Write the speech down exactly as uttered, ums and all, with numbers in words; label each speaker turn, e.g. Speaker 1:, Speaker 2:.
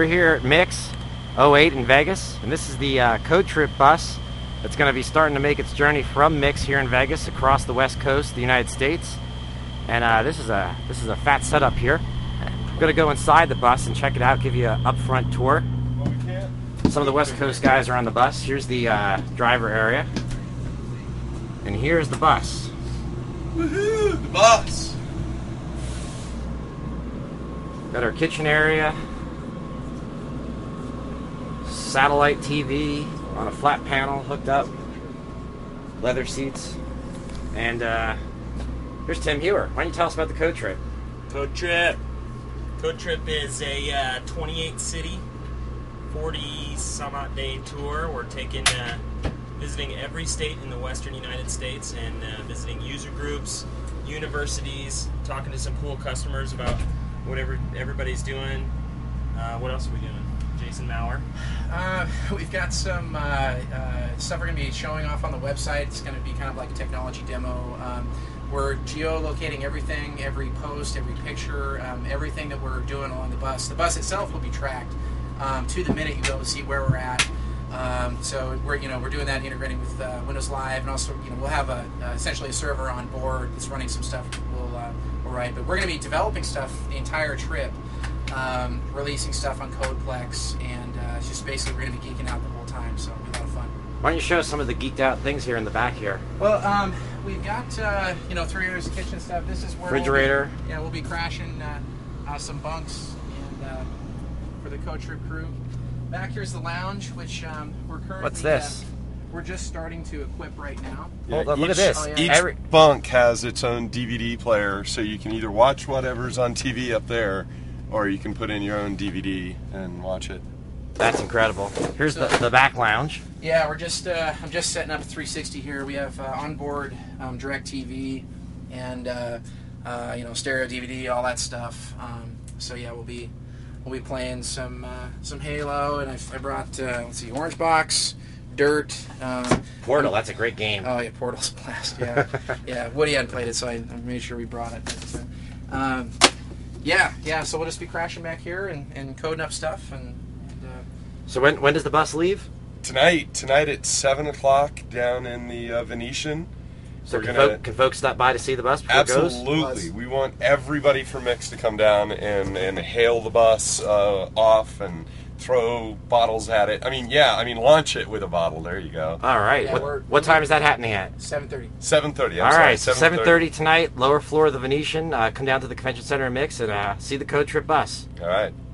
Speaker 1: We're here at Mix oh eight in Vegas, and this is the uh, Code Trip bus that's going to be starting to make its journey from Mix here in Vegas across the west coast of the United States. And uh, this is a this is a fat setup here. I'm going to go inside the bus and check it out, give you an upfront tour. Some of the West Coast guys are on the bus. Here's the uh, driver area, and here's the bus.
Speaker 2: Woohoo! The bus!
Speaker 1: Got our kitchen area, satellite T V on a flat panel hooked up, leather seats, and uh, here's Tim Hewer. Why don't you tell us about the Code Trip?
Speaker 3: Code Trip. Code Trip is a uh, twenty-eight city, forty some odd day tour. We're taking, uh, visiting every state in the western United States and uh, visiting user groups, universities, talking to some cool customers about whatever everybody's doing. Uh, what else are we doing? Jason Maurer.
Speaker 4: Uh, we've got some uh, uh, stuff we're going to be showing off on the website. It's going to be kind of like a technology demo. Um, we're geolocating everything, every post, every picture, um, everything that we're doing along the bus. The bus itself will be tracked um, to the minute. You'll be able to see where we're at. Um, so we're you know we're doing that, integrating with uh, Windows Live, and also you know we'll have a uh, essentially a server on board that's running some stuff. We'll uh, we'll write, but we're going to be developing stuff the entire trip. Um, releasing stuff on Codeplex, and uh, it's just basically we're going to be geeking out the whole time, so it'll be a lot of fun.
Speaker 1: Why don't you show us some of the geeked out things here in the back here?
Speaker 4: Well, um, we've got uh, you know three areas of kitchen stuff. This is where
Speaker 1: refrigerator.
Speaker 4: We'll be, yeah, we'll be crashing uh, uh, some bunks and uh, for the Code Trip crew. Back here's the lounge, which um, we're currently.
Speaker 1: What's this?
Speaker 4: Uh, we're just starting to equip right now.
Speaker 2: Yeah,
Speaker 1: Hold on, look
Speaker 2: each,
Speaker 1: at this.
Speaker 4: Oh, yeah.
Speaker 2: Each
Speaker 1: Every-
Speaker 2: bunk has its own D V D player, so you can either watch whatever's on T V up there, or you can put in your own D V D and watch it.
Speaker 1: That's incredible. Here's
Speaker 4: So-
Speaker 1: the, the back lounge.
Speaker 4: Yeah, we're just uh, I'm just setting up a three sixty here. We have uh, onboard um, DirecTV and uh, uh, you know stereo D V D, all that stuff. Um, so yeah, we'll be we'll be playing some uh, some Halo, and I, I brought uh, let's see, Orange Box, Dirt, uh,
Speaker 1: Portal, that's a great game.
Speaker 4: oh yeah, Portal's a blast. Yeah, yeah. Woody hadn't played it, so I, I made sure we brought it. But, uh, um, yeah, yeah. So we'll just be crashing back here and, and coding up stuff and. and uh,
Speaker 1: So when when does the bus leave?
Speaker 2: Tonight, tonight at seven o'clock down in the uh, Venetian.
Speaker 1: So
Speaker 2: We're
Speaker 1: can,
Speaker 2: gonna-
Speaker 1: folk, can folks stop by to see the bus before it goes?
Speaker 2: Absolutely. We want everybody from Mix to come down and, and hail the bus uh, off and throw bottles at it. I mean, yeah, I mean, launch it with a bottle. There you go.
Speaker 1: All right.
Speaker 4: Yeah, we're-
Speaker 1: what, what time is that happening at?
Speaker 4: seven thirty.
Speaker 2: seven thirty. I'm
Speaker 1: All
Speaker 2: sorry,
Speaker 1: right, so seven thirty tonight, lower floor of the Venetian. Uh, come down to the convention center in Mix and uh, see the Code Trip bus.
Speaker 2: All right.